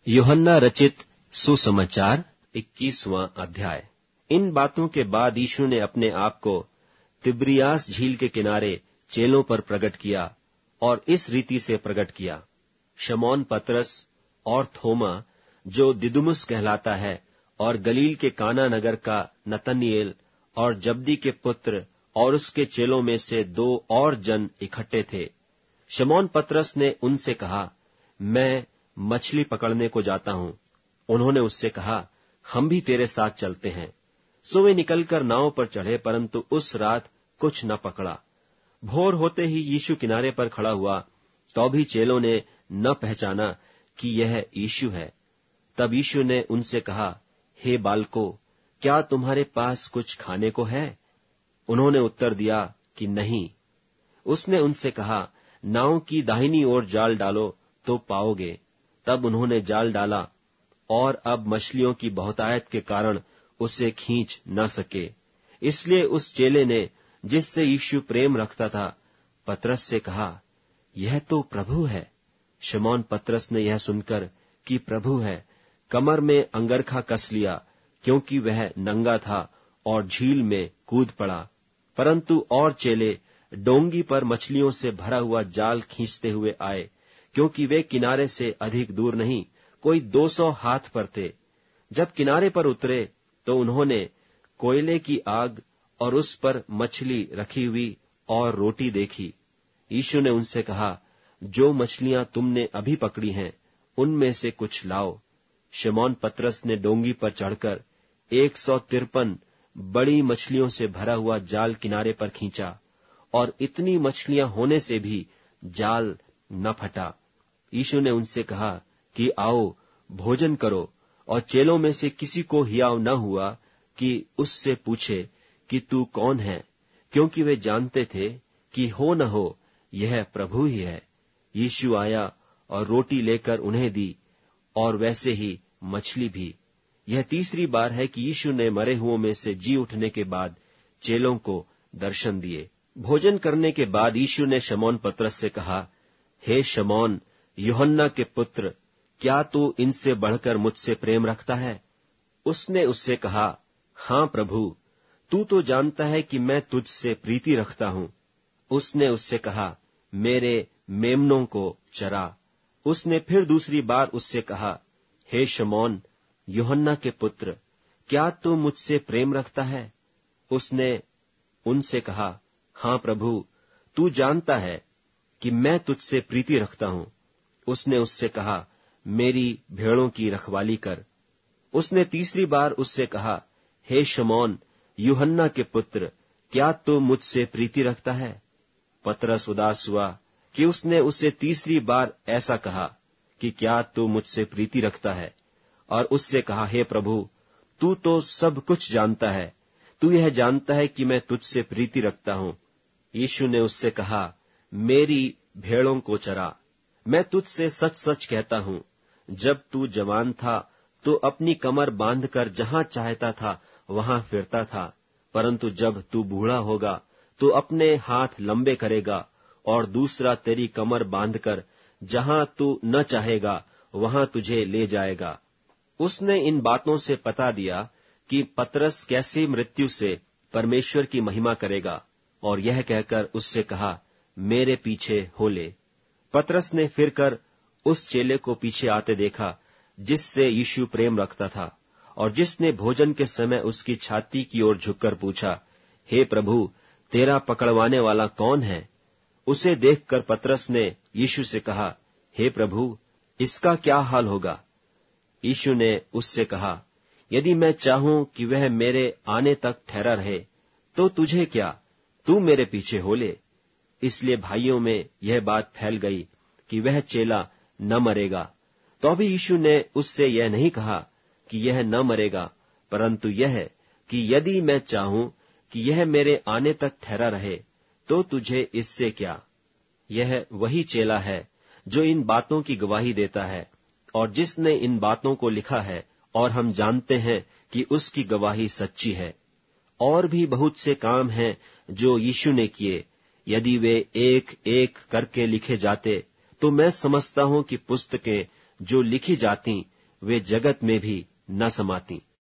यूहन्ना रचित सुसमाचार 21वां अध्याय। इन बातों के बाद यीशु ने अपने आप को तिब्रियास झील के किनारे चेलों पर प्रकट किया और इस रीति से प्रकट किया। शमौन पतरस और थोमा जो दिदुमुस कहलाता है और गलील के काना नगर का नतनएल और जब्दी के पुत्र और उसके चेलों में से 2 और जन इकट्ठे थे। शमौन पतरस ने उनसे कहा, मैं मछली पकड़ने को जाता हूं। उन्होंने उससे कहा, हम भी तेरे साथ चलते हैं। सो वे निकलकर नाव पर चढ़े, परंतु उस रात कुछ न पकड़ा। भोर होते ही यीशु किनारे पर खड़ा हुआ, तो भी चेलों ने न पहचाना कि यह यीशु है। तब यीशु ने उनसे कहा, हे बालकों, क्या तुम्हारे पास कुछ खाने को है? उन्होंने उत्तर दिया कि नहीं। उसने उनसे कहा, नाव की दाहिनी ओर जाल डालो तो पाओगे। तब उन्होंने जाल डाला और अब मछलियों की बहुतायत के कारण उसे खींच न सके। इसलिए उस चेले ने, जिससे यीशु प्रेम रखता था, पतरस से कहा, यह तो प्रभु है। शमौन पतरस ने यह सुनकर कि प्रभु है, कमर में अंगरखा कस लिया, क्योंकि वह नंगा था, और झील में कूद पड़ा। परंतु और चेले डोंगी पर मछलियों से भरा हुआ जाल खींचते हुए आए, क्योंकि वे किनारे से अधिक दूर नहीं, कोई 200 हाथ पर थे। जब किनारे पर उतरे तो उन्होंने कोयले की आग और उस पर मछली रखी हुई और रोटी देखी। यीशु ने उनसे कहा, जो मछलियां तुमने अभी पकड़ी हैं, उनमें से कुछ लाओ। शमौन पतरस ने डोंगी पर चढ़कर 153 बड़ी मछलियों से भरा हुआ जाल किनारे पर खींचा, और इतनी मछलियां होने से भी जाल न फटा। यीशु ने उनसे कहा कि आओ भोजन करो, और चेलों में से किसी को हियाव न हुआ कि उससे पूछे कि तू कौन है, क्योंकि वे जानते थे कि हो न हो यह प्रभु ही है। यीशु आया और रोटी लेकर उन्हें दी, और वैसे ही मछली भी। यह तीसरी बार है कि यीशु ने मरे हुओं में से जी उठने के बाद चेलों को दर्शन दिए। भोजन करने के बाद यीशु ने शमौन पतरस से कहा, हे शमौन, यूहन्ना के पुत्र, क्या तू इनसे बढ़कर मुझसे प्रेम रखता है? उसने उससे कहा, हां प्रभु, तू तो जानता है कि मैं तुझसे प्रीति रखता हूं। उसने उससे कहा, मेरे मेमनों को चरा। उसने फिर दूसरी बार उससे कहा, हे शमौन, यूहन्ना के पुत्र, क्या तू मुझसे प्रेम रखता है? उसने उनसे कहा, हां प्रभु, तू जानता है कि मैं तुझसे प्रीति रखता हूं। उसने उससे कहा, मेरी भेड़ों की रखवाली कर। उसने तीसरी बार उससे कहा, हे शमौन, यूहन्ना के पुत्र, क्या तू मुझसे प्रीति रखता है? पतरस उदास हुआ कि उसने उससे तीसरी बार ऐसा कहा कि क्या तू मुझसे प्रीति रखता है, और उससे कहा, हे प्रभु, तू तो सब कुछ जानता है, तू यह जानता है कि मैं तुझसे प्रीति रखता हूं। यीशु ने उससे कहा, मेरी भेड़ों को चरा। मैं तुझसे सच सच कहता हूं, जब तू जवान था तो अपनी कमर बांधकर जहां चाहता था वहां फिरता था, परंतु जब तू बूढ़ा होगा तो अपने हाथ लंबे करेगा, और दूसरा तेरी कमर बांधकर जहां तू न चाहेगा वहां तुझे ले जाएगा। उसने इन बातों से पता दिया कि पतरस कैसी मृत्यु से परमेश्वर की महिमा करेगा, और यह कहकर उससे कहा, मेरे पीछे हो ले। पतरस ने फिरकर उस चेले को पीछे आते देखा जिससे यीशु प्रेम रखता था, और जिसने भोजन के समय उसकी छाती की ओर झुककर पूछा, हे प्रभु, तेरा पकड़वाने वाला कौन है? उसे देखकर पतरस ने यीशु से कहा, हे प्रभु, इसका क्या हाल होगा? यीशु ने उससे कहा, यदि मैं चाहूं कि वह मेरे आने तक ठहरा रहे, तो तुझे क्या, तू मेरे पीछे हो ले। इसलिए भाइयों में यह बात फैल गई कि वह चेला न मरेगा। तो भी यीशु ने उससे यह नहीं कहा कि यह न मरेगा, परंतु यह कि यदि मैं चाहूं कि यह मेरे आने तक ठहरा रहे, तो तुझे इससे क्या। यह वही चेला है जो इन बातों की गवाही देता है, और जिसने इन बातों को लिखा है, और हम जानते हैं कि उसकी गवाही सच्ची है। और भी बहुत से काम हैं जो यीशु ने किए, यदि वे एक एक करके लिखे जाते, तो मैं समझता हूं कि पुस्तकें जो लिखी जाती वे जगत में भी न समाती।